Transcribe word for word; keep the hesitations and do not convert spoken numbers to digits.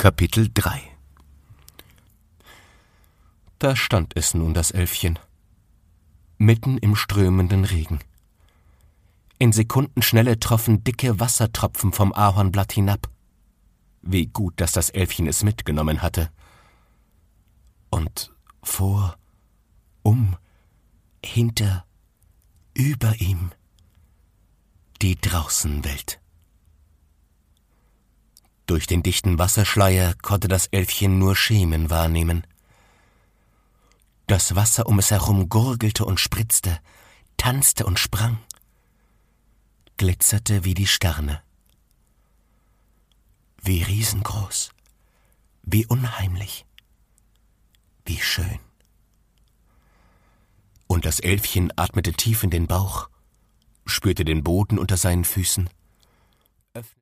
Kapitel drei. Da stand es nun, das Elfchen, mitten im strömenden Regen. In Sekundenschnelle troffen dicke Wassertropfen vom Ahornblatt hinab. Wie gut, dass das Elfchen es mitgenommen hatte. Und vor, um, hinter, über ihm die Draußenwelt. Durch den dichten Wasserschleier konnte das Elfchen nur Schemen wahrnehmen. Das Wasser um es herum gurgelte und spritzte, tanzte und sprang, glitzerte wie die Sterne. Wie riesengroß, wie unheimlich, wie schön. Und das Elfchen atmete tief in den Bauch, spürte den Boden unter seinen Füßen,